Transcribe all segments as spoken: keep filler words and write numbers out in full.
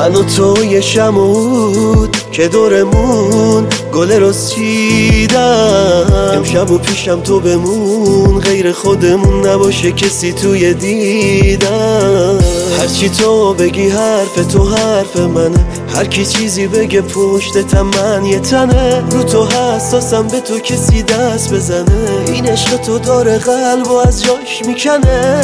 من و تو یه شمود که دورمون گل رسیدم. امشب و پیشم تو بمون، غیر خودمون نباشه کسی توی دیدم. هرچی تو بگی حرف تو حرف منه، هر کی چیزی بگه پشتتم من یه تنه. رو تو حساسم به تو کسی دست بزنه، این عشق تو داره قلب و از جاش میکنه.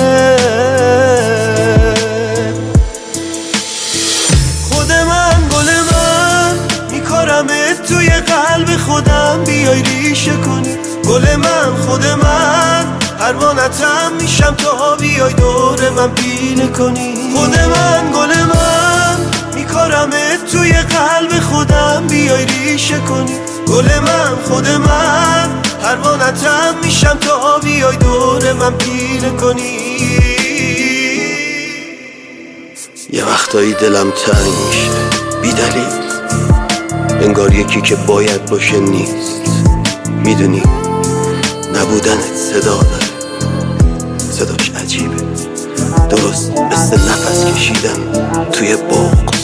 خود من گل من میکارمت توی قلب خودم، بیای ریشه کنی گل من. خود من پروانتم میشم تا بیای دور من پیله کنی. خود من گل من میکارمت توی قلب خودم، بیای ریشه کنی گل من. خود من پروانتم میشم تا بیای دور من پیله کنی. یه وقتایی دلم تنگ میشه بی دلیل، انگار یکی که باید باشه نیست. میدونی نبودنت صدا داره، صداش عجیبه، درست مثل نفس کشیدن توی بغض.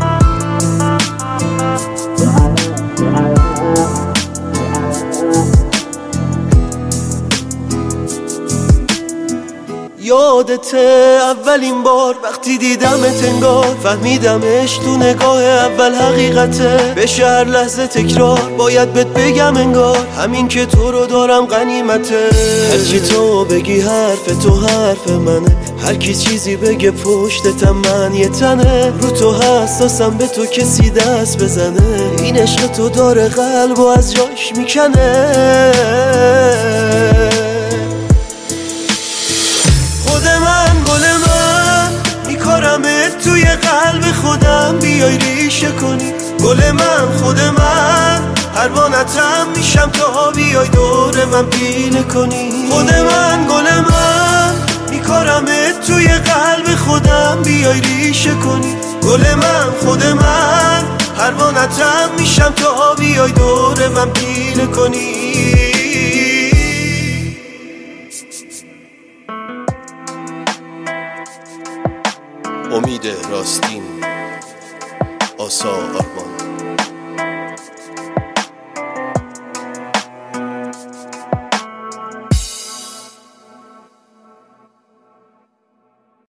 یادته اولین بار وقتی دیدمت، انگار فهمیدمش تو نگاه اول حقیقته. بشه هر لحظه تکرار باید بهت بگم، انگار همین که تو رو دارم غنیمته. هرچی تو بگی حرف تو حرف منه، هر کی چیزی بگه پشتتم من یه تنه. رو تو حساسم به تو کسی دست بزنه، این عشق تو داره قلب و از جاش میکنه. توی قلب خودم بیای ریشه کنی گل من. خود من پروانتم میشم تا بیای دور من پیله کنی. خود من گل من میکارمت توی قلب خودم، بیای ریشه کنی گل من. خود من پروانتم میشم تا بیای دور من پیله کنی. امید راستین، آسا آرمان.